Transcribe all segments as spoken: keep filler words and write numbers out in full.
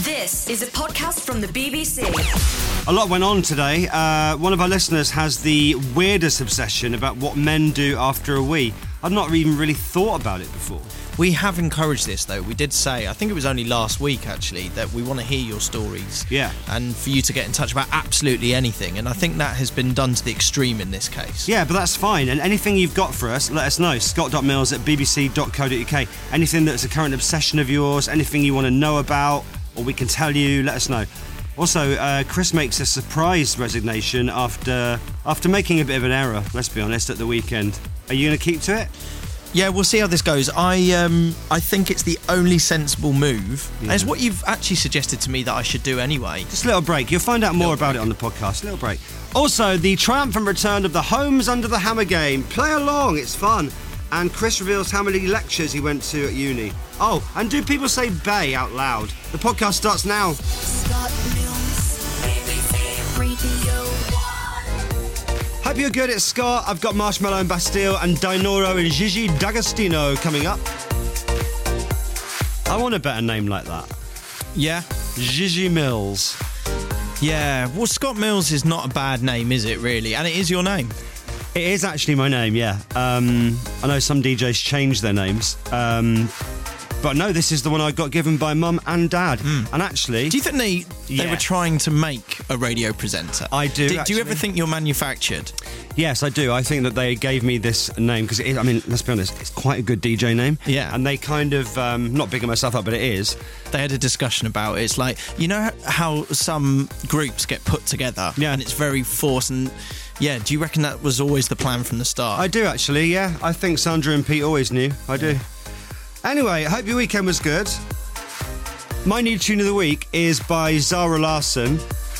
This is a podcast from the B B C. A lot went on today. Uh, one of our listeners has the weirdest obsession about what men do after a wee. I've not even really thought about it before. We have encouraged this, though. We did say, I think it was only last week, actually, that we want to hear your stories. Yeah. And for you to get in touch about absolutely anything. And I think that has been done to the extreme in this case. Yeah, but that's fine. And anything you've got for us, let us know. scott dot mills at b b c dot co dot u k. Anything that's a current obsession of yours, anything you want to know about, or we can tell you, let us know. Also, uh, Chris makes a surprise resignation after after making a bit of an error, let's be honest, at the weekend. Are you going to keep to it? Yeah, we'll see how this goes. I um, I think it's the only sensible move. Yeah. And it's what you've actually suggested to me that I should do anyway. Just a little break. You'll find out more about it on the podcast. A little break. Also, the triumphant return of the Homes Under the Hammer game. Play along, it's fun. And Chris reveals how many lectures he went to at uni. Oh, and do people say bay out loud? The podcast starts now. Scott Mills, B B C Radio one. Hope you're good, it's Scott. I've got Marshmallow and Bastille and Dinoro and Gigi D'Agostino coming up. I want a better name like that. Yeah? Gigi Mills. Yeah. Well, Scott Mills is not a bad name, is it, really? And it is your name. It is actually my name, yeah. Um, I know some D Js change their names. Um, but no, this is the one I got given by mum and dad. Mm. And actually... Do you think they, they yeah. were trying to make a radio presenter? I do, Do, do you ever think you're manufactured? Yes, I do. I think that they gave me this name because, I mean, let's be honest, it's quite a good D J name. Yeah. And they kind of, um, not bigging myself up, but it is. They had a discussion about it. It's like, you know how some groups get put together? Yeah. And it's very forced and... Yeah, do you reckon that was always the plan from the start? I do, actually, yeah. I think Sandra and Pete always knew. I do. Anyway, I hope your weekend was good. My new tune of the week is by Zara Larsson.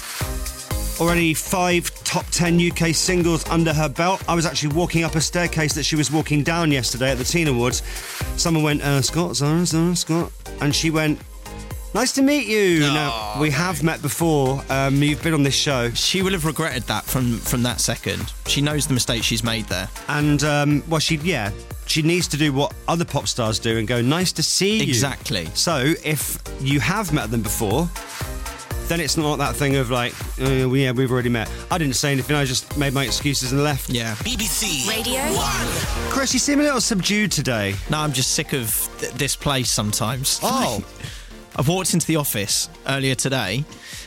Already five top ten U K singles under her belt. I was actually walking up a staircase that she was walking down yesterday at the Teen Awards. Someone went, uh, Scott, Zara, Zara, Scott. And she went... Nice to meet you. Oh, now, we no. have met before. Um, you've been on this show. She will have regretted that from, from that second. She knows the mistake she's made there. And, um, well, she, yeah, she needs to do what other pop stars do and go, nice to see you. Exactly. So, if you have met them before, then it's not that thing of like, oh, yeah, we've already met. I didn't say anything, I just made my excuses and left. Yeah. B B C Radio one. Chris, you seem a little subdued today. No, I'm just sick of th- this place sometimes. Oh. I've walked into the office earlier today,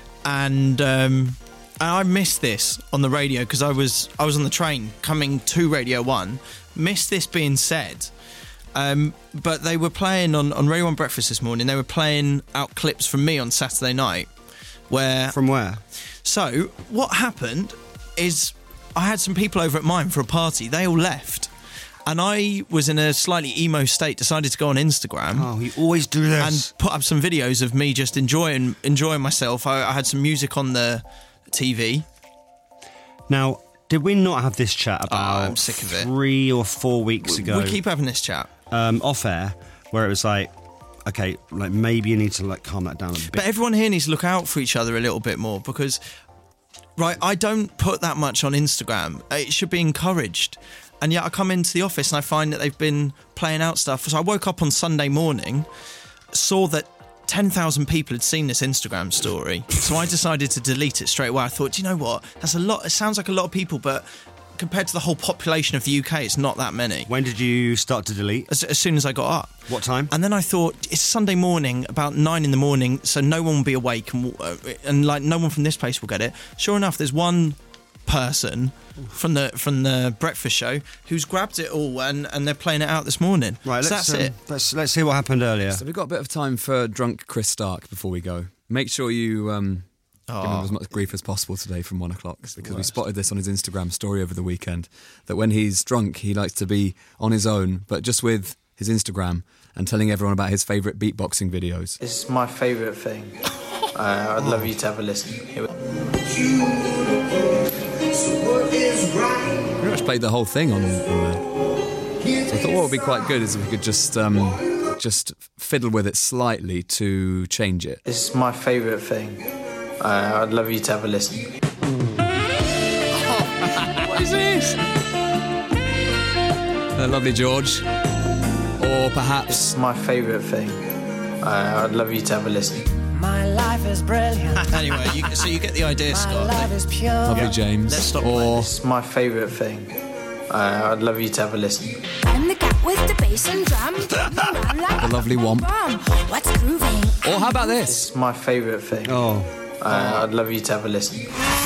and um, I missed this on the radio because I was I was on the train coming to Radio One. Missed this being said, um, but they were playing on, on Radio One Breakfast this morning. They were playing out clips from me on Saturday night. Where From where? So what happened is I had some people over at mine for a party. They all left. And I was in a slightly emo state, decided to go on Instagram. Oh, you always do this. And put up some videos of me just enjoying enjoying myself. I, I had some music on the T V. Now, did we not have this chat about Oh, I'm sick of it. three or four weeks ago? We keep having this chat. Um, off air, where it was like, okay, like maybe you need to like calm that down a bit. But everyone here needs to look out for each other a little bit more because, right, I don't put that much on Instagram. It should be encouraged. And yet I come into the office and I find that they've been playing out stuff. So I woke up on Sunday morning, saw that ten thousand people had seen this Instagram story. So I decided to delete it straight away. I thought, do you know what? That's a lot. It sounds like a lot of people, but compared to the whole population of the U K, it's not that many. When did you start to delete? As, as soon as I got up. What time? And then I thought, it's Sunday morning, about nine in the morning, so no one will be awake and, uh, and like no one from this place will get it. Sure enough, there's one person from the from the breakfast show who's grabbed it all and, and they're playing it out this morning. Right, so let's, that's um, it. Let's, let's see what happened earlier. So we've got a bit of time for drunk Chris Stark before we go. Make sure you um, Oh. give him as much grief as possible today from one o'clock because we spotted this on his Instagram story over the weekend that when he's drunk he likes to be on his own but just with his Instagram and telling everyone about his favourite beatboxing videos. It's my favourite thing. uh, I'd love you to have a listen. Here we- Pretty much played the whole thing on, on there. So I thought what would be quite good is if we could just um, just fiddle with it slightly to change it. It's my favourite thing. Uh, I'd love you to have a listen. What is this? Uh, lovely George. Or perhaps... It's my favourite thing. Uh, I'd love you to have a listen. My life life is brilliant. Anyway, you, so you get the idea, My Scott. love is pure. Lovely, James. Let's stop playing Or It's my favourite thing. Uh, I'd love you to have a listen. I'm the cat with the bass and drum. the lovely Womp. What's grooving? Or how about this? It's my favourite thing. Oh. Uh, I'd love you to have a listen.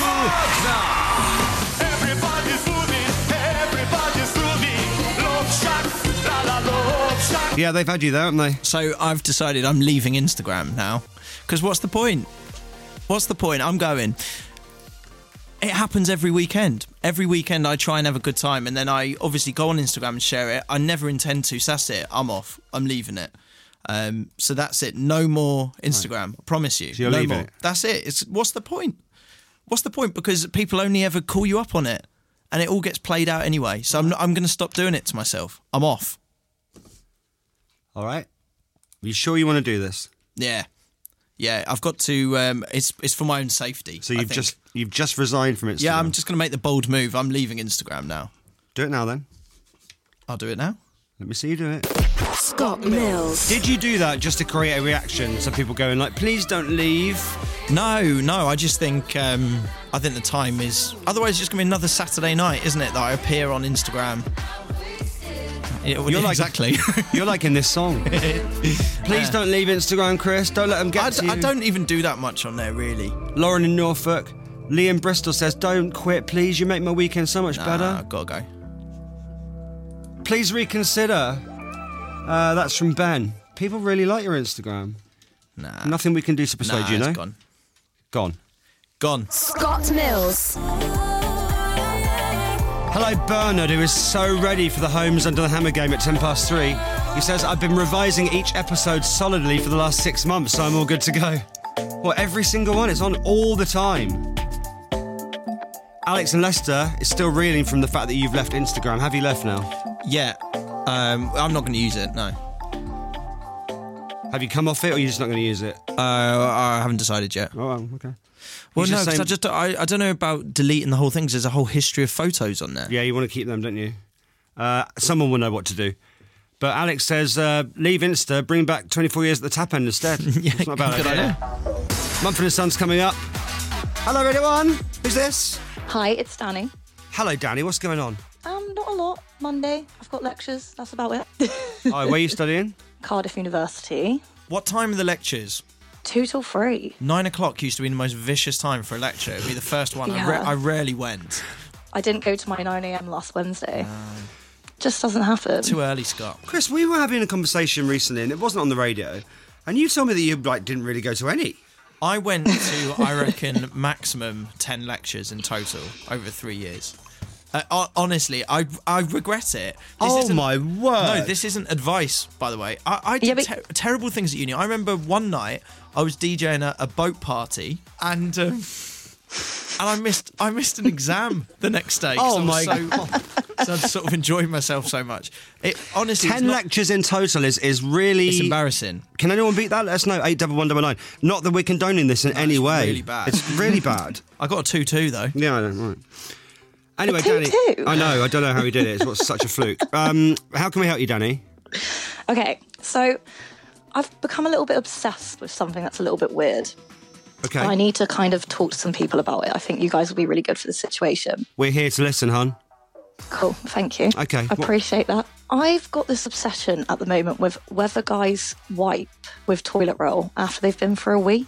Yeah, they've had you there, haven't they? So I've decided I'm leaving Instagram now. Because what's the point? What's the point? I'm going. It happens every weekend. Every weekend I try and have a good time, and then I obviously go on Instagram and share it. I never intend to, so that's it. I'm off. I'm leaving it. Um, so that's it. No more Instagram. I promise you. So you're no leaving more. it? That's it. It's what's the point? What's the point? Because people only ever call you up on it, and it all gets played out anyway. So I'm not, I'm going to stop doing it to myself. I'm off. All right. Are you sure you want to do this? Yeah, yeah. I've got to. Um, it's it's for my own safety. So I you've think. just you've just resigned from Instagram. Yeah, I'm just going to make the bold move. I'm leaving Instagram now. Do it now, then. I'll do it now. Let me see you do it. Scott Mills. Did you do that just to create a reaction? So people going like, "Please don't leave." No, no. I just think um, I think the time is. Otherwise, it's just going to be another Saturday night, isn't it? That I appear on Instagram. Yeah, well, You're like exactly. You're like in this song. Please don't leave Instagram, Chris. Don't let them get I, to d- you. I don't even do that much on there, really. Lauren in Norfolk. Liam Bristol says, "Don't quit, please. You make my weekend so much Nah, better. I've got to go. Please reconsider." Uh, that's from Ben. People really like your Instagram. Nah. Nothing we can do to persuade nah, you, no? it's gone. Gone. Gone. Scott Mills. Hello, Bernard, who is so ready for the Homes Under the Hammer game at ten past three. He says, "I've been revising each episode solidly for the last six months, so I'm all good to go." Well, every single one. It's on all the time. Alex in Leicester is still reeling from the fact that you've left Instagram. Have you left now? Yeah. Um, I'm not going to use it. No. Have you come off it, or are you just not going to use it? Uh, I haven't decided yet. Oh, well, okay. Well, He's no, just because saying- I just I, I don't know about deleting the whole thing. 'Cause there's a whole history of photos on there. Yeah, you want to keep them, don't you? Uh, someone will know what to do. But Alex says, uh, leave Insta, bring back twenty-four years at the tap end instead. Yeah, It's not a bad good idea. Mumford and Sons coming up. Hello, everyone. Who's this? Hi, it's Danny. Hello, Danny. What's going on? Um, not a lot. Monday, I've got lectures. That's about it. Oh, where are you studying? Cardiff University. What time are the lectures? Two till three. Nine o'clock used to be the most vicious time for a lecture. It'd be the first one. I, Yeah. ra- I rarely went. I didn't go to my nine a.m. last Wednesday. Just doesn't happen. Too early, Scott. Chris, we were having a conversation recently, and it wasn't on the radio, and you told me that you like didn't really go to any. I went to, I reckon, maximum ten lectures in total over three years. Uh, ho- honestly, I I regret it. This Oh, isn't- my word. No, this isn't advice, by the way. I, I did Yeah, but- ter- terrible things at uni. I remember one night I was DJing a, a boat party, and um, and I missed I missed an exam the next day. 'cause Oh, I was my so, God. So I sort of enjoyed myself so much. It honestly, it's Ten not- lectures in total is, is really... It's embarrassing. Can anyone beat that? Let us know. eight double one double nine. Not that we're condoning this in any it's way. really bad. It's really bad. I got a two two though. Yeah, I know, right. Anyway, A two Danny. two? I know, I don't know how he did it. It's what's such a fluke. Um, how can we help you, Danny? Okay, so I've become a little bit obsessed with something that's a little bit weird. Okay. And I need to kind of talk to some people about it. I think you guys will be really good for the situation. We're here to listen, hon. Cool, thank you. Okay, I what- appreciate that. I've got this obsession at the moment with whether guys wipe with toilet roll after they've been for a wee.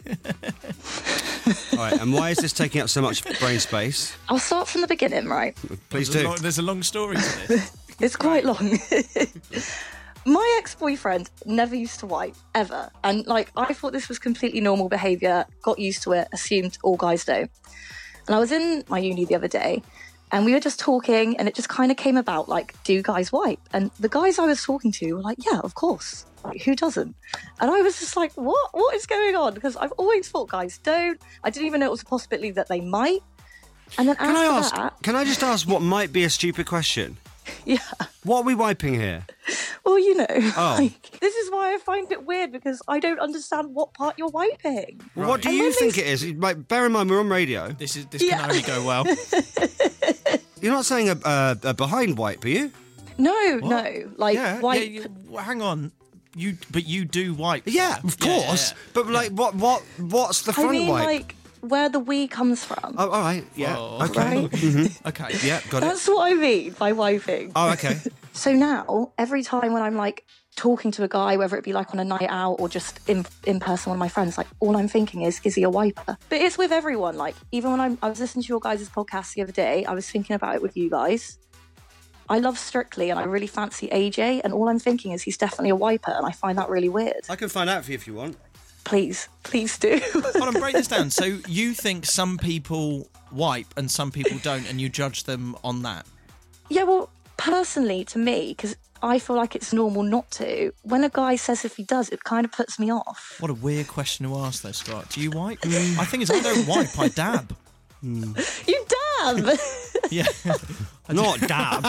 All right, and why is this taking up so much brain space? I'll start from the beginning, right? Please There's a do. long- there's a long story to this. It's quite long. My ex-boyfriend never used to wipe, ever. And, like, I thought this was completely normal behaviour, got used to it, assumed all guys do. And I was in my uni the other day, and we were just talking, and it just kind of came about, like, do guys wipe? And the guys I was talking to were like, yeah, of course. Like, who doesn't? And I was just like, what? What is going on? Because I've always thought guys don't. I didn't even know it was a possibility that they might. And then Can I after ask? that, Can I just ask what might be a stupid question? yeah. What are we wiping here? Well, you know, Oh. like, this is why I find it weird, because I don't understand what part you're wiping. Well, what do And you then think they- it is? Like, bear in mind, we're on radio. This is this Yeah. can only go well. You're not saying a, a, a behind wipe, are you? No, no, like yeah, wipe. yeah, you- well, hang on. you, but you do wipe. Yeah, of Yeah, yeah, course. yeah. But like, what, what, what's the I front mean, wipe? like where the wee comes from. Oh, all right. Yeah. Oh. Okay. Right? Mm-hmm. Okay. Yeah, got it. That's what I mean by wiping. Oh, okay. So now, every time when I'm like talking to a guy, whether it be like on a night out or just in in person, one of my friends, like all I'm thinking is, is he a wiper? But it's with everyone. Like even when I'm, I was listening to your guys' podcast the other day, I was thinking about it with you guys. I love Strictly and I really fancy A J, and all I'm thinking is he's definitely a wiper, and I find that really weird. I can find out for you if you want. Please, please do. Hold on, break this down. So you think some people wipe and some people don't, and you judge them on that? Yeah, well, personally, to me, because I feel like it's normal not to, when a guy says if he does, it kind of puts me off. What a weird question to ask, though, Scott. Do you wipe? I think it's I don't wipe, I dab. You dab! Yeah. Not dab.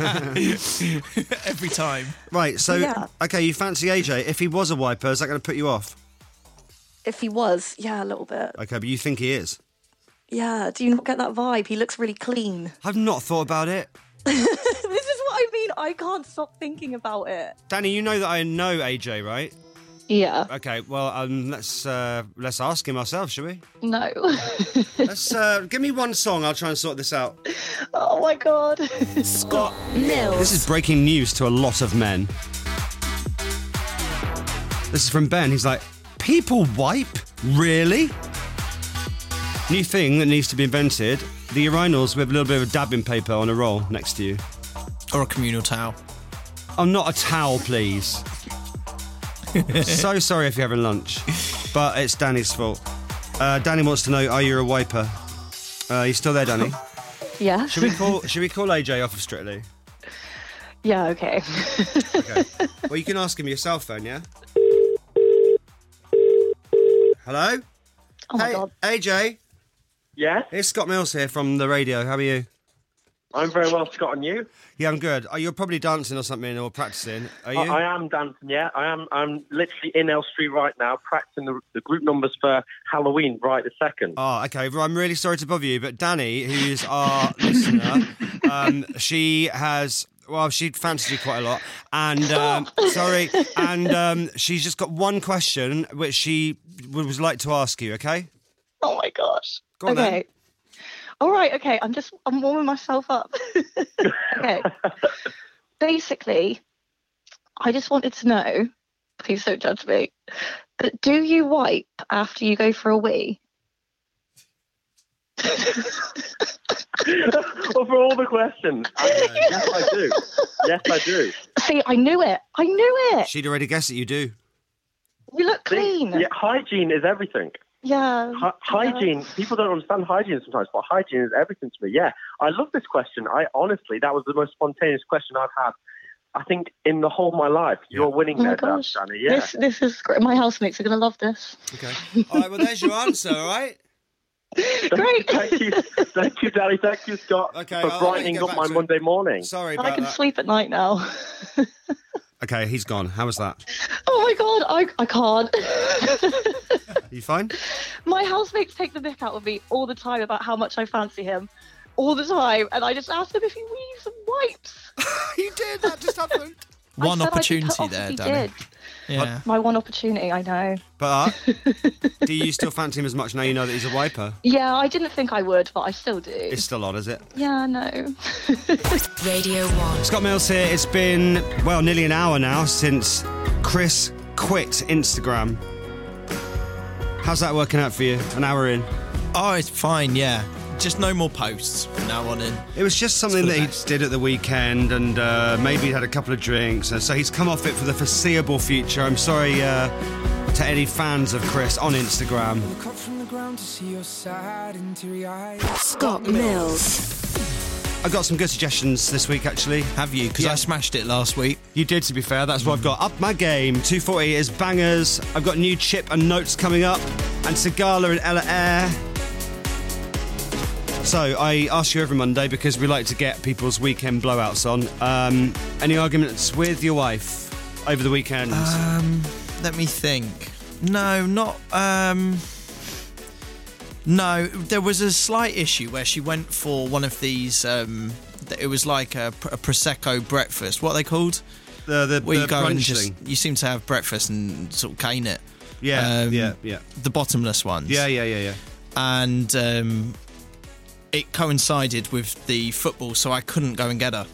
Every time. Right, so, Yeah. okay, you fancy A J. If he was a wiper, is that going to put you off? If he was, yeah, a little bit. Okay, but you think he is? Yeah, do you not get that vibe? He looks really clean. I've not thought about it. This is what I mean. I can't stop thinking about it. Danny, you know that I know A J, right? Yeah. Okay, well, um, let's uh, let's ask him ourselves, shall we? No. Let's uh, give me one song. I'll try and sort this out. Oh my god. Scott Mills. This is breaking news to a lot of men. This is from Ben. He's like, people wipe? Really? New thing that needs to be invented. The urinals with a little bit of dabbing paper on a roll next to you. Or a communal towel. Oh, not a towel, please. So sorry if you're having lunch, but it's Danny's fault. Uh, Danny wants to know, are you a wiper? Uh, you still there, Danny? Yeah. Should we call Should we call A J off of Strictly? Yeah, okay. Okay. Well, you can ask him yourself then, yeah? Hello? Oh my Hey, god. A J, Yes, it's Scott Mills here from the radio. How are you? I'm very well, Scott, and you? Yeah, I'm good. Oh, you're probably dancing or something or practicing. Are you? I, I am dancing, yeah. I am. I'm literally in Elstree right now, practicing the, the group numbers for Halloween right this second. Oh, okay. Well, I'm really sorry to bother you, but Danny, who's our listener, um, she has. Well, she fancies you quite a lot, and um, sorry, and um, she's just got one question which she would would like to ask you. Okay? Oh my gosh. Go on, okay. then. All right, okay. I'm just, I'm warming myself up. Okay. Basically, I just wanted to know, please don't judge me, but do you wipe after you go for a wee? Well, for all the questions, I, yes, I do. Yes, I do. See, I knew it. I knew it. She'd already guessed that you do. You look See, clean. yeah, hygiene is everything. Yeah. Hy- hygiene, people don't understand hygiene sometimes, but hygiene is everything to me. Yeah, I love this question. I honestly, that was the most spontaneous question I've had, I think, in the whole of my life. You're winning Oh my there, gosh. Danny. Yeah. This, this is great. My housemates are going to love this. Okay. All right. Well, there's your answer. All right. Great. Thank you, thank you, Danny. Thank you, Scott, Okay, for I'll- I'll brightening get up back my to it. Monday morning. Sorry I about can that. sleep at night now. Okay, he's gone. How was that? Oh my god, I, I can't. You fine? My housemates take the mick out of me all the time about how much I fancy him. All the time. And I just asked him if he needs some wipes. You did. That just happened. I One said I'd be opportunity put off there, if he Danny. did. Yeah. My one opportunity, I know. But do you still fancy him as much now you know that he's a wiper? Yeah, I didn't think I would, but I still do. It's still on, is it? Yeah, no. Radio one. Scott Mills here. It's been, well, nearly an hour now since Chris quit Instagram. How's that working out for you? An hour in? Oh, it's fine, yeah. Just no more posts from now on in. It was just something for that the he best. did at the weekend, and uh, maybe he'd had a couple of drinks, and so he's come off it for the foreseeable future. I'm sorry uh, to any fans of Chris on Instagram. Scott Mills. I got some good suggestions this week, actually. Have you? Because Yeah. I smashed it last week. You did, to be fair. That's what I've got. Up my game. two forty is bangers. I've got new Chip and Notes coming up, and Sigala and Ella Air. So I ask you every Monday because we like to get people's weekend blowouts on. Um, any arguments with your wife over the weekend? Um, let me think. No, not. Um, no, there was a slight issue where she went for one of these. Um, it was like a, a prosecco breakfast. What are they called? The the, Where the you go and brunch just thing. you seem to have breakfast and sort of cane it. Yeah, Um, yeah, yeah. The bottomless ones. Yeah, yeah, yeah, yeah. And um, it coincided with the football, so I couldn't go and get her.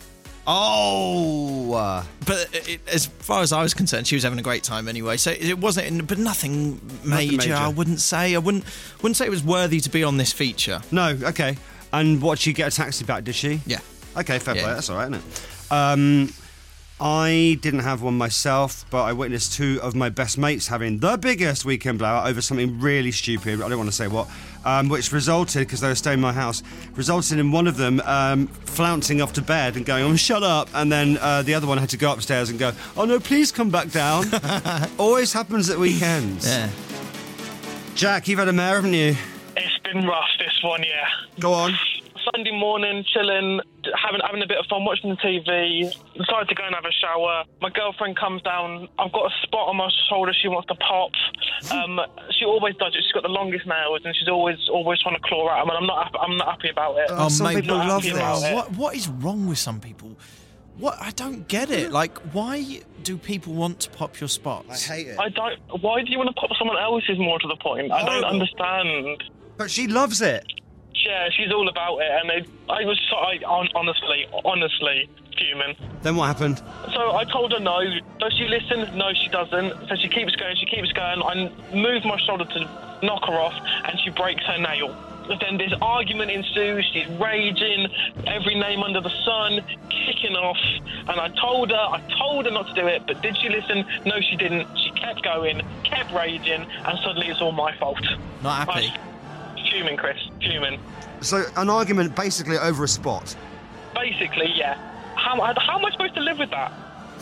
Oh, uh, But it, as far as I was concerned, she was having a great time anyway. So it wasn't, but nothing major. major. I wouldn't say. I wouldn't wouldn't say it was worthy to be on this feature. no, okay. And what, she get a taxi back, did she? Yeah. Okay, fair Yeah. play. That's all right, isn't it? Um, I didn't have one myself, but I witnessed two of my best mates having the biggest weekend blowout over something really stupid. I don't want to say what, um, which resulted, because they were staying in my house, resulted in one of them um, flouncing off to bed and going, "Oh, shut up!" And then uh, the other one had to go upstairs and go, "Oh no, please come back down." Always happens at weekends. Yeah. Jack, you've had a mare, haven't you? It's been rough, this one, yeah. Go on. Sunday morning, chilling, having having a bit of fun, watching the T V. Decided to go and have a shower. My girlfriend comes down. I've got a spot on my shoulder she wants to pop. Um, she always does it. She's got the longest nails, and she's always always trying to claw at them. And I'm not happy, I'm not happy about it. Oh, some mate, people not love happy this. about it. What what is wrong with some people? What I don't get it. Like, why do people want to pop your spots? I hate it. I don't. Why do you want to pop someone else's? More to the point, I don't Horrible. understand. But she loves it. Yeah, she's all about it, and it, I was so, I, hon- honestly, honestly fuming. Then what happened? So I told her no. Does she listen? No, she doesn't. So she keeps going, she keeps going. I move my shoulder to knock her off, and she breaks her nail. Then this argument ensues. She's raging, every name under the sun, kicking off. And I told her, I told her not to do it, but did she listen? No, she didn't. She kept going, kept raging, and suddenly it's all my fault. Not happy. I- Fuming, Chris. Fuming. So an argument basically over a spot. Basically, yeah. How, how am I supposed to live with that?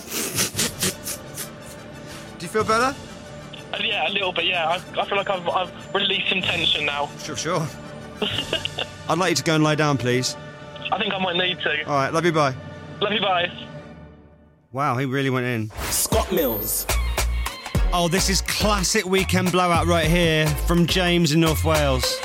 Do you feel better? Uh, yeah, a little bit, yeah. I, I feel like I've, I've released some tension now. Sure, sure. I'd like you to go and lie down, please. I think I might need to. All right, love you, bye. Love you, bye. Wow, he really went in. Scott Mills. Oh, this is classic weekend blowout right here from James in North Wales.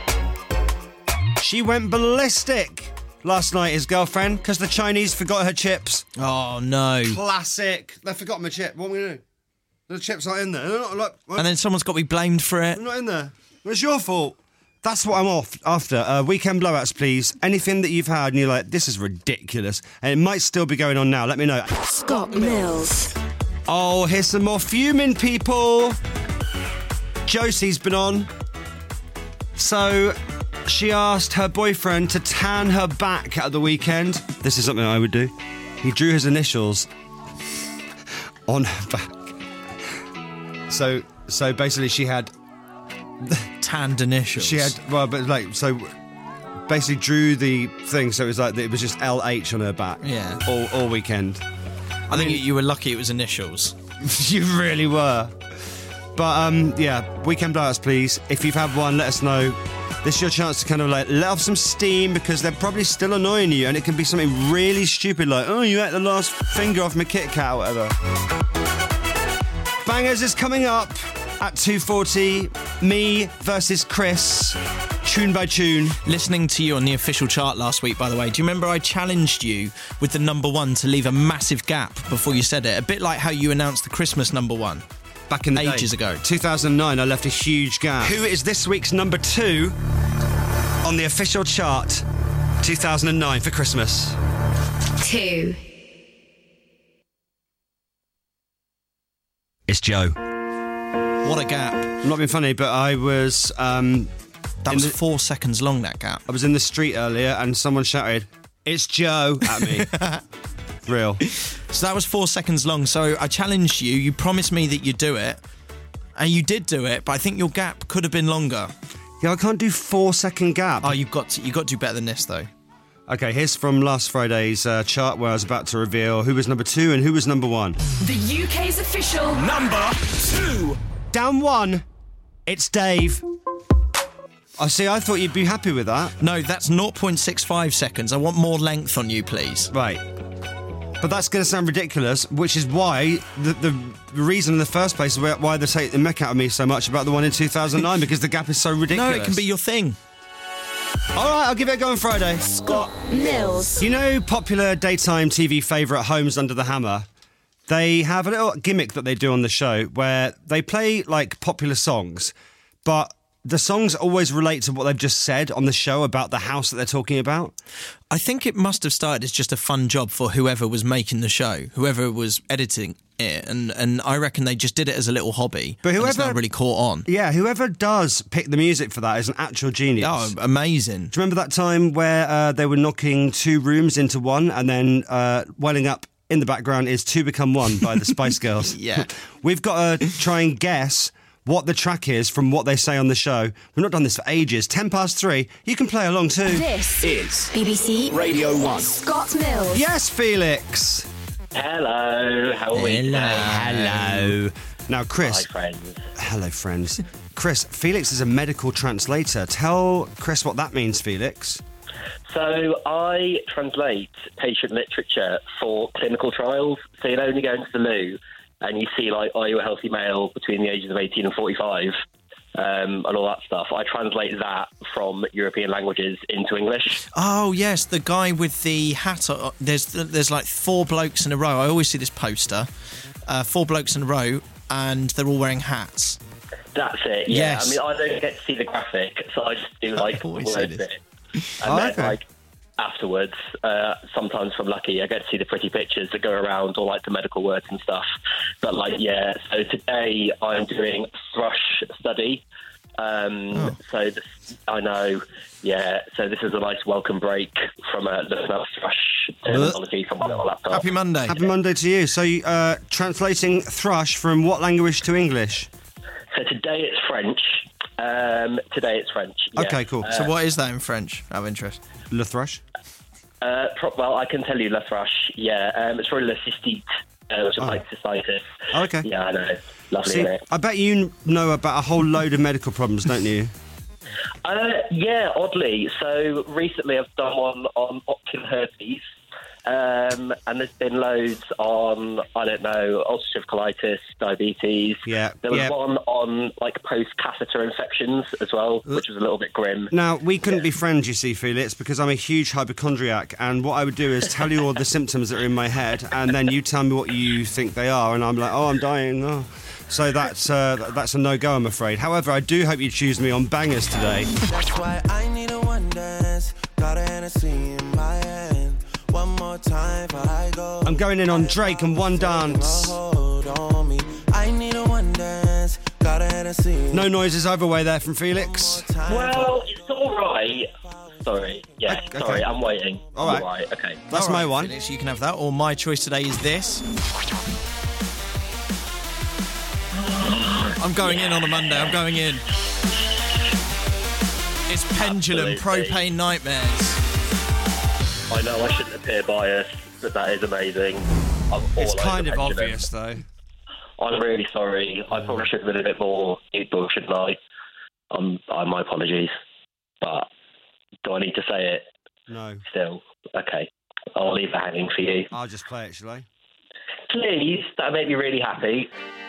She went ballistic last night, his girlfriend, because the Chinese forgot her chips. Oh no! Classic. They forgot my chip. What am I going to do? The chips aren't in there. They're not, like, And then someone's got to be blamed for it. they're not in there. It's your fault. That's what I'm off after. Uh, weekend blowouts, please. Anything that you've had and you're like, this is ridiculous. And it might still be going on now. Let me know. Scott Mills. Oh, here's some more fuming people. Josie's been on. So she asked her boyfriend to tan her back at the weekend. This is something I would do. He drew his initials on her back. So, so basically, she had Tanned initials. she had well, but like so, basically drew the thing. So it was like it was just L H on her back. Yeah. all all weekend. I think you were lucky it was initials. You really were. But um, yeah, weekend blowouts, please. If you've had one, let us know. This is your chance to kind of like let off some steam because they're probably still annoying you, and it can be something really stupid like, oh, you ate the last finger off my Kit Kat or whatever. Bangers is coming up at two forty. Me versus Chris, tune by tune. Listening to you on the official chart last week, by the way, do you remember I challenged you with the number one to leave a massive gap before you said it? A bit like how you announced the Christmas number one. Back in the Ages day. ago. two thousand nine, I left a huge gap. Who is this week's number two on the official chart? two thousand nine for Christmas. Two. It's Joe. What a gap. I'm not being funny, but I was um, That in was the- four seconds long, that gap. I was in the street earlier and someone shouted, "It's Joe," at me. Real. So that was four seconds long. So I challenged you. You promised me that you'd do it. And you did do it, but I think your gap could have been longer. Yeah, I can't do four second gap. Oh, you've got to, you've got to do better than this, though. Okay, here's from last Friday's uh, chart where I was about to reveal who was number two and who was number one. The U K's official Number two. Down one, it's Dave. I see, I thought you'd be happy with that. No, that's zero point six five seconds. I want more length on you, please. Right. But that's going to sound ridiculous, which is why the, the reason in the first place is why they take the mick out of me so much about the one in two thousand nine, because the gap is so ridiculous. No, it can be your thing. All right, I'll give it a go on Friday. Scott Mills. You know popular daytime T V favourite Homes Under the Hammer? They have a little gimmick that they do on the show where they play like popular songs, but the songs always relate to what they've just said on the show about the house that they're talking about. I think it must have started as just a fun job for whoever was making the show, whoever was editing it, and, and I reckon they just did it as a little hobby. But whoever and it's not really caught on. Yeah, whoever does pick the music for that is an actual genius. Oh, amazing. Do you remember that time where uh, they were knocking two rooms into one and then uh, welling up in the background is Two Become One by the Spice Girls? Yeah. We've got to try and guess what the track is from what they say on the show. We've not done this for ages. Ten past three. You can play along too. This is B B C Radio one. Scott Mills. Yes, Felix. Hello, how are we? Hello. Hello. Now, Chris. Hi, friends. Hello, friends. Chris, Felix is a medical translator. Tell Chris what that means, Felix. So I translate patient literature for clinical trials. So you only go into the loo and you see, like, are you a healthy male between the ages of eighteen and forty-five, um, and all that stuff. I translate that from European languages into English. Oh, yes, the guy with the hat. On, there's there's like four blokes in a row. I always see this poster. Uh, four blokes in a row, and they're all wearing hats. That's it, yeah. Yes. I mean, I don't get to see the graphic, so I just do, like, the always word see this. bit. And Oh, then, okay. like, afterwards, uh, sometimes if I'm lucky, I get to see the pretty pictures that go around, or like the medical words and stuff. But like, yeah, so today I'm doing a thrush study. Um, Oh. So this, I know, yeah, so this is a nice welcome break from uh, looking at thrush terminology from my little laptop. Happy Monday. Happy Monday to you. So, uh, translating thrush from what language to English? So today it's French. Um, today it's French. Yeah. Okay, cool. Uh, So what is that in French? Out of interest. Le thrush? Uh, pro- well, I can tell you La Thrush, yeah. Um, it's probably La Cystite, uh, which is Oh. like cystitis. Oh, okay. Yeah, I know. Lovely, See, isn't it? I bet you know about a whole load of medical problems, don't you? Uh, yeah, oddly. So recently I've done one on ocular herpes, um, and there's been loads on, I don't know, ulcerative colitis, diabetes. Yeah, There was yeah. one on, like, post-catheter infections as well, which was a little bit grim. Now, we couldn't be friends, you see, Felix, because I'm a huge hypochondriac, and what I would do is tell you all the symptoms that are in my head, and then you tell me what you think they are, and I'm like, oh, I'm dying. Oh. So that's uh, that's a no-go, I'm afraid. However, I do hope you choose me on bangers today. That's why I need a one dance. Got a Hennessy in my hand. One more time before I go. I'm going in on Drake and One Dance. Hold on me. I need a one dance. Got a Hennessy. No noises either way there from Felix. Well, it's all right. Sorry. Yeah, Okay. sorry, I'm waiting. All I'm right. all right, okay. That's All my right, one. Felix, you can have that. Or my choice today is this. I'm going in on a Monday. I'm going in. It's Pendulum, Absolutely. Propane Nightmares. I know I shouldn't appear biased, but that is amazing. I'm all It's over kind of Pendulum. obvious, though. I'm really sorry. I probably should have been a bit more neutral, shouldn't I? Um, uh, my apologies. But do I need to say it No. still? Okay. I'll leave it hanging for you. I'll just play it, shall I? Please, that'll make me really happy.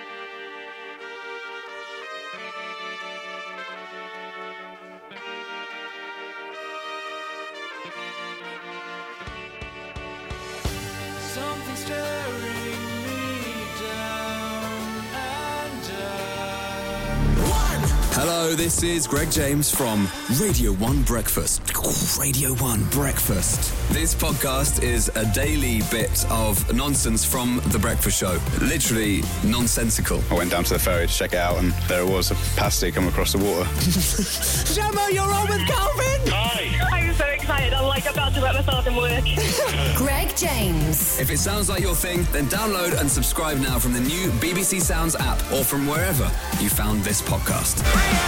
Something stirring me down and Hello, this is Greg James from Radio one Breakfast. Radio one Breakfast. This podcast is a daily bit of nonsense from The Breakfast Show. Literally nonsensical. I went down to the ferry to check it out, and there it was, a pasty coming across the water. Gemma, you're on with Calvin! I'm so excited. I'm like about to let myself in work. Greg James. If it sounds like your thing, then download and subscribe now from the new B B C Sounds app or from wherever you found this podcast.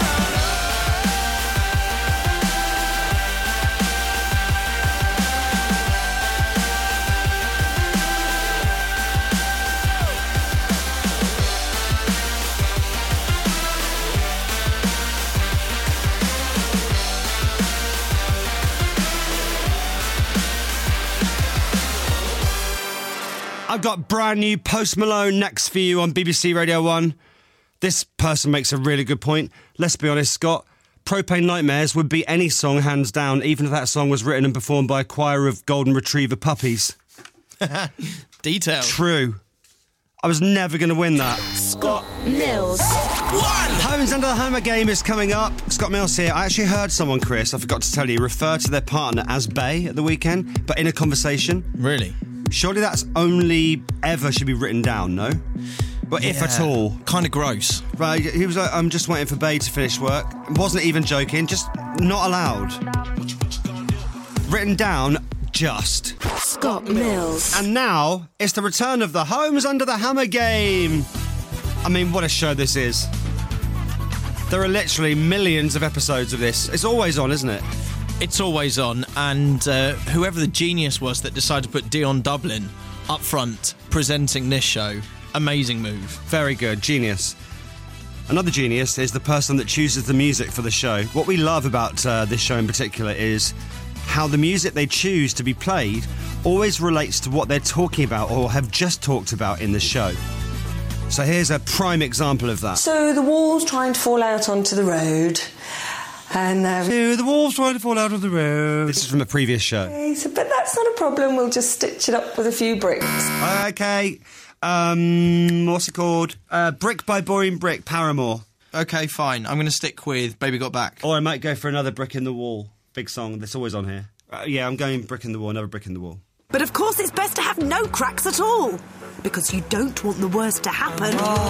I've got brand new Post Malone next for you on B B C Radio one. This person makes a really good point. Let's be honest, Scott. Propane Nightmares would be any song, hands down, even if that song was written and performed by a choir of golden retriever puppies. Detail. True. I was never going to win that. Scott Mills. Homes Under the Hammer game is coming up. Scott Mills here. I actually heard someone, Chris, I forgot to tell you, refer to their partner as Bae at the weekend, but in a conversation. Really? Surely that's only ever should be written down, no? But if Yeah. at all. Kind of gross. Right, he was like, I'm just waiting for Bae to finish work. Wasn't even joking, just not allowed. Written down, just. Scott Mills. And now, it's the return of the Homes Under the Hammer game. I mean, what a show this is. There are literally millions of episodes of this. It's always on, isn't it? It's always on, and uh, whoever the genius was that decided to put Dion Dublin up front presenting this show, amazing move. Very good, genius. Another genius is the person that chooses the music for the show. What we love about uh, this show in particular is how the music they choose to be played always relates to what they're talking about or have just talked about in the show. So here's a prime example of that. So the wall's trying to fall out onto the road. And uh, so the wall's trying to fall out of the road. This is from a previous show. Okay, so, but that's not a problem. We'll just stitch it up with a few bricks. Okay. Um, what's it called? Uh, Brick by Boring Brick, Paramore. Okay, fine. I'm going to stick with Baby Got Back. Or I might go for another Brick in the Wall. Big song that's always on here. Uh, yeah, I'm going Brick in the Wall, another Brick in the Wall. But of course it's best to have no cracks at all, because you don't want the worst to happen.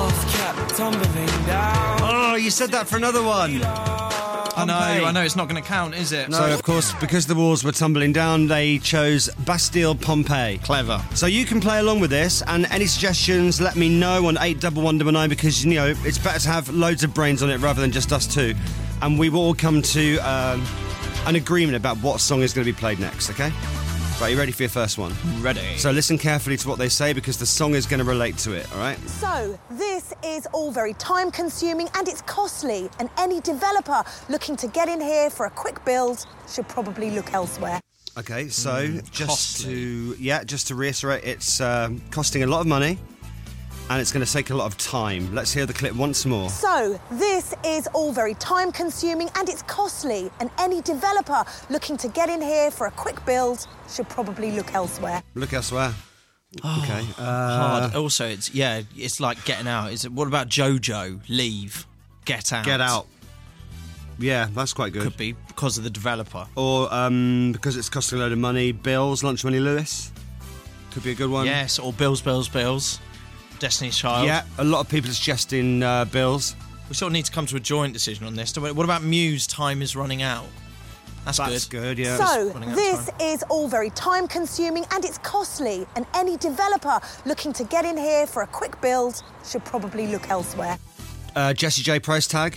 Oh, you said that for another one. I know, I know, it's not going to count, is it? No. So, of course, because the walls were tumbling down, they chose Bastille Pompeii. Clever. So you can play along with this, and any suggestions, let me know on eight one one nine nine, because, you know, it's better to have loads of brains on it rather than just us two. And we will all come to um, an agreement about what song is going to be played next, okay? Right, you ready for your first one? Ready. So listen carefully to what they say, because the song is going to relate to it, all right? So, this is all very time-consuming and it's costly, and any developer looking to get in here for a quick build should probably look elsewhere. Okay, so Mm, just costly. to yeah, just to reiterate, it's um, costing a lot of money, and it's going to take a lot of time. Let's hear the clip once more. So, this is all very time-consuming and it's costly, and any developer looking to get in here for a quick build should probably look elsewhere. Look elsewhere. Oh, okay. Uh, hard. Also, it's yeah, it's like getting out. Is it? What about JoJo? Leave. Get out. Get out. Yeah, that's quite good. Could be because of the developer. Or um, because it's costing a load of money. Bills, Lunch Money Lewis. Could be a good one. Yes, or Bills, Bills, Bills. Destiny's Child. Yeah, a lot of people are suggesting uh, Bills. We sort of need to come to a joint decision on this. don't we? What about Muse? Time is running out. That's, That's good. good, yeah. So, Running out of this time. is all very time-consuming and it's costly, and any developer looking to get in here for a quick build should probably look elsewhere. Uh, Jessie J price tag.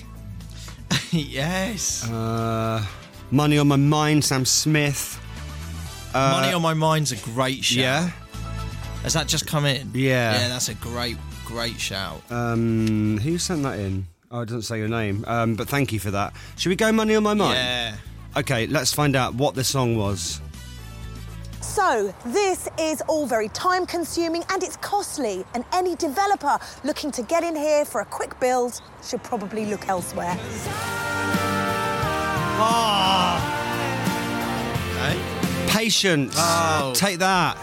Yes. Uh, Money on My Mind, Sam Smith. Uh, Money on My Mind's a great shout. Yeah. Has that just come in? Yeah. Yeah, that's a great, great shout. Um, who sent that in? Oh, it doesn't say your name. Um, but thank you for that. Should we go Money on My Mind? Yeah. Okay, let's find out what the song was. So, this is all very time-consuming and it's costly, and any developer looking to get in here for a quick build should probably look elsewhere. Ah! Okay. Patience. Oh. Take that.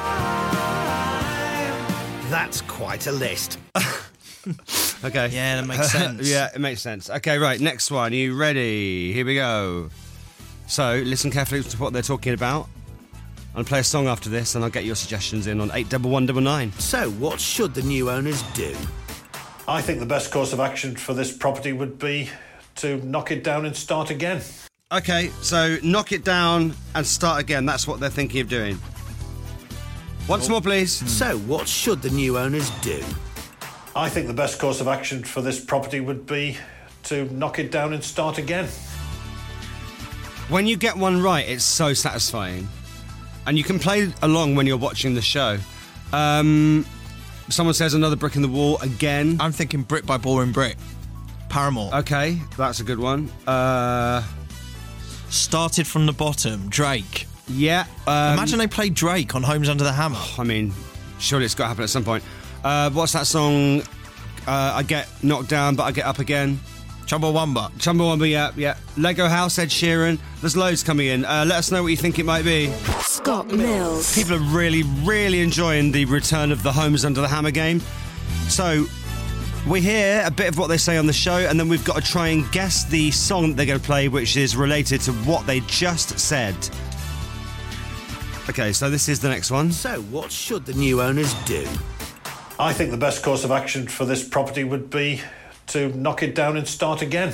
That's quite a list. Okay. Yeah, that makes sense. Yeah, it makes sense. Okay, right, next one. Are you ready? Here we go. So, listen carefully to what they're talking about. I'll play a song after this, and I'll get your suggestions in on eight one one nine nine. So, what should the new owners do? I think the best course of action for this property would be to knock it down and start again. Okay, so knock it down and start again. That's what they're thinking of doing. Once more, please. So, what should the new owners do? I think the best course of action for this property would be to knock it down and start again. When you get one right, it's so satisfying. And you can play along when you're watching the show. Um, someone says another brick in the wall again. I'm thinking Brick by Boring Brick. Paramore. Okay, that's a good one. Uh, Started from the bottom. Drake. yeah. Um, Imagine they played Drake on Homes Under the Hammer. I mean, surely it's got to happen at some point. Uh, what's that song? Uh, I get knocked down, but I get up again. Chumbawamba. Chumbawamba, yeah, yeah. Lego House, Ed Sheeran. There's loads coming in. Uh, let us know what you think it might be. Scott Mills. People are really, really enjoying the return of the Homes Under the Hammer game. So, we hear a bit of what they say on the show, and then we've got to try and guess the song that they're going to play, which is related to what they just said. Okay, so this is the next one. So, what should the new owners do? I think the best course of action for this property would be to knock it down and start again.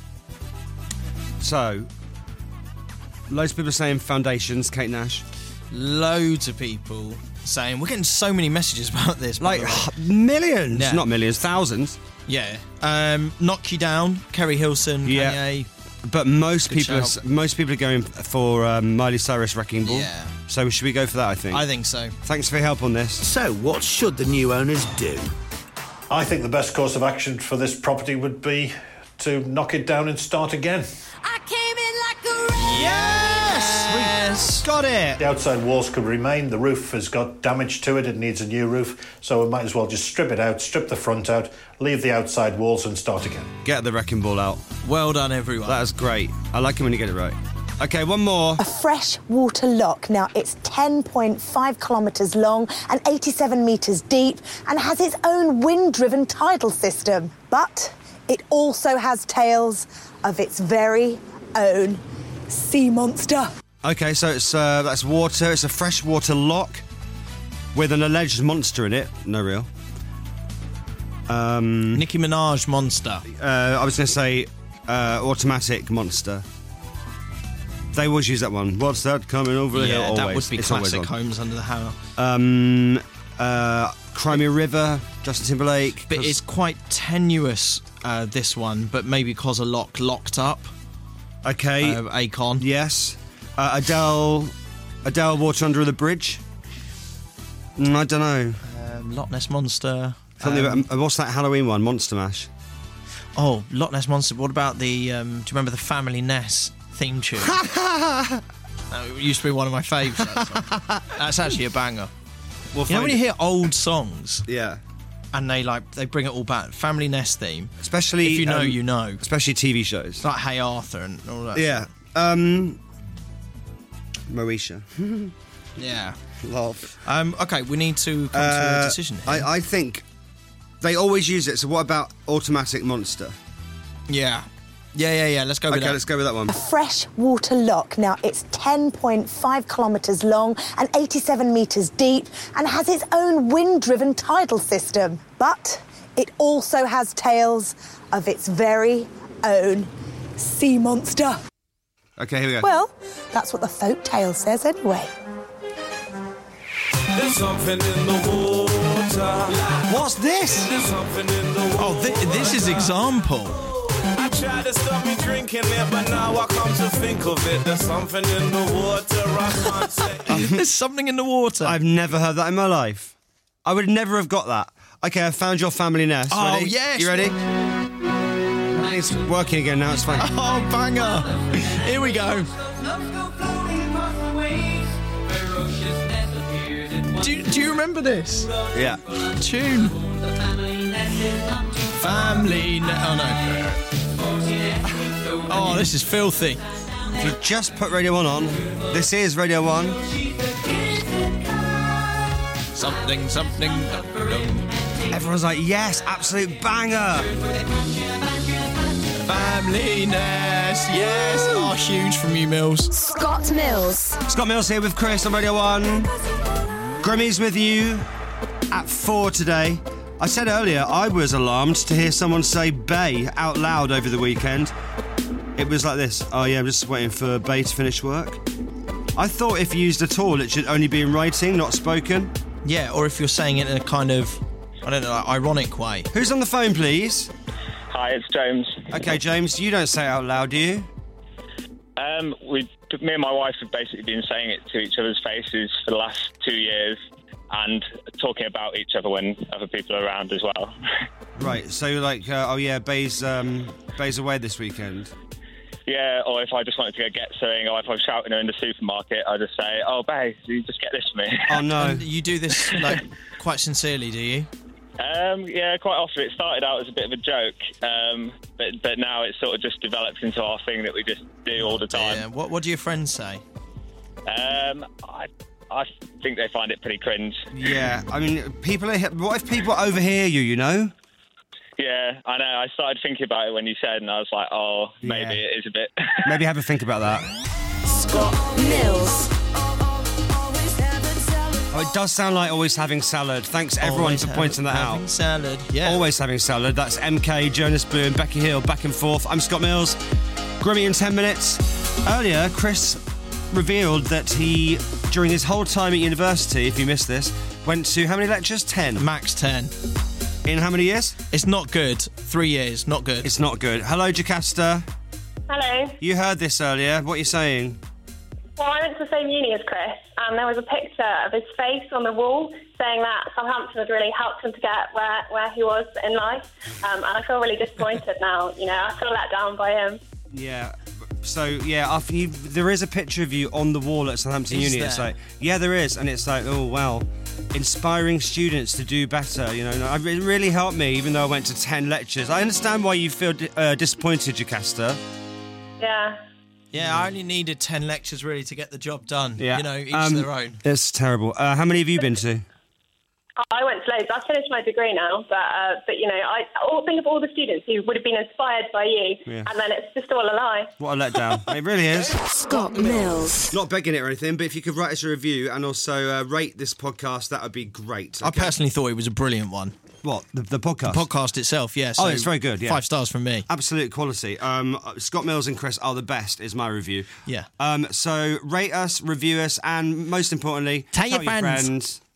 So, loads of people are saying foundations, Kate Nash. Loads of people saying, we're getting so many messages about this. by Like, the way. millions. Yeah. Not millions, thousands. Yeah. Um, Knock You Down, Kerry Hilson, Yeah. Kanye. But most Good people, are, shout. most people are going for um, Miley Cyrus Wrecking Ball. Yeah. So should we go for that, I think? I think so. Thanks for your help on this. So, what should the new owners do? I think the best course of action for this property would be to knock it down and start again. Yes! We got it! The outside walls could remain. The roof has got damage to it. It needs a new roof. So we might as well just strip it out, strip the front out, leave the outside walls and start again. Get the Wrecking Ball out. Well done, everyone. That is great. I like it when you get it right. Okay, one more. A freshwater lock. Now, it's ten point five kilometres long and eighty-seven metres deep and has its own wind-driven tidal system. But it also has tales of its very own sea monster. Okay, so it's uh, that's water. It's a freshwater lock with an alleged monster in it. No real. Um, Nicki Minaj monster. Uh, I was going to say uh, automatic monster. They always use that one. What's that coming over the hill? Yeah, Always. that would be It's always classic on. Homes Under the Hammer. Um, uh, Crimea River, Justin Timberlake. But it's quite tenuous, uh, this one, but maybe because a lock locked up. Okay. Uh, Akon. Yes. Uh, Adele. Adele, Water Under the Bridge. Mm, I don't know. Um, Loch Ness Monster. Something Um, about, what's that Halloween one? Monster Mash. Oh, Loch Ness Monster. What about the? Um, do you remember the Family Ness theme tune? That used to be one of my favourites. That's actually a banger. We'll you know find when you it. hear old songs, Yeah. and they like they bring it all back. Family Nest theme, Especially if you know, um, you know. Especially T V shows. It's like Hey Arthur and all that. Yeah. Um. Moesha. Yeah. Love. Um, okay, we need to come to a Uh, decision here. I, I think they always use it. So what about automatic monster? yeah. Yeah, yeah, yeah. Let's go with Okay, that. let's go with that one. A freshwater lock. Now, it's ten point five kilometres long and eighty-seven metres deep and has its own wind-driven tidal system. But it also has tales of its very own sea monster. Okay, here we go. Well, that's what the folk tale says anyway. There's something in the water. What's this? There's something in the water. Oh, thi- this is example. I tried to stop me drinking it, but now I come to think of it. There's something in the water. I can't say. There's something in the water. I've never heard that in my life. I would never have got that. Okay, I found your family nest. Oh, ready? yes. You ready? It's working again now, it's fine. Oh, banger. Here we go. Do you, do you remember this Yeah. tune? Family. Ne- oh, no. Oh, this is filthy. If you just put Radio one on, this is Radio one. Something, something. dum, dum. Everyone's like, yes, absolute banger. Family Nest. Yes. Oh, huge from you, Mills. Scott Mills. Scott Mills here with Chris on Radio one. Grimmy's with you at four today. I said earlier I was alarmed to hear someone say Bay out loud over the weekend. It was like this. Oh yeah, I'm just waiting for Bay to finish work. I thought if used at all, it should only be in writing, not spoken. Yeah, or if you're saying it in a kind of, I don't know, like, ironic way. Who's on the phone, please? Hi, it's James. Okay, James, you don't say it out loud, do you? Um, we, me and my wife have basically been saying it to each other's faces for the last two years and talking about each other when other people are around as well. Right, so you're like, uh, oh yeah, Bay's, um, Bay's away this weekend. Yeah, or if I just wanted to go get something, or if I was shouting her in the supermarket, I'd just say, oh, Bay, you just get this for me. Oh no. And you do this like quite sincerely, do you? Um, yeah, quite often. It started out as a bit of a joke, um, but but now it's sort of just developed into our thing that we just do all the time. Yeah. What What do your friends say? Um, I I think they find it pretty cringe. Yeah, I mean, people are. What if people overhear you? You know. Yeah, I know. I started thinking about it when you said, and I was like, oh, maybe Yeah. it is a bit. Maybe have a think about that. Scott Mills. Oh, it does sound like always having salad. Thanks everyone Always for have- pointing that having out. salad, yeah. Always having salad. That's M K, Jonas Blue, and Becky Hill back and forth. I'm Scott Mills. Grimmy in ten minutes. Earlier, Chris revealed that he, during his whole time at university, if you missed this, went to how many lectures? Ten. Max ten. In how many years? It's not good. Three years, not good. It's not good. Hello, Jocasta. Hello. You heard this earlier. What are you saying? Well, I went to the same uni as Chris, and there was a picture of his face on the wall saying that Southampton had really helped him to get where, where he was in life. Um, and I feel really disappointed now. You know, I feel let down by him. Yeah. So, yeah, after you, there is a picture of you on the wall at Southampton Is Uni. It's there? like, yeah, there is. And it's like, oh, wow. Inspiring students to do better, you know. And it really helped me, even though I went to ten lectures. I understand why you feel uh, disappointed, Jocasta. Yeah. Yeah, I only needed ten lectures really to get the job done. Yeah. You know, each Um, their own. It's terrible. Uh, how many have you been to? I went to loads. I've finished my degree now, but uh, but you know, I all, think of all the students who would have been inspired by you, Yeah. and then it's just all a lie. What a letdown. It really is. Scott Mills. Not begging it or anything, but if you could write us a review and also uh, rate this podcast, that would be great. I Okay. personally thought it was a brilliant one. What, the, the podcast? The podcast itself, yes. Oh, it's very good, yeah. Five stars from me. Absolute quality. Um, Scott Mills and Chris are the best, is my review. Yeah. Um, so rate us, review us, and most importantly, Tell your friends. friends.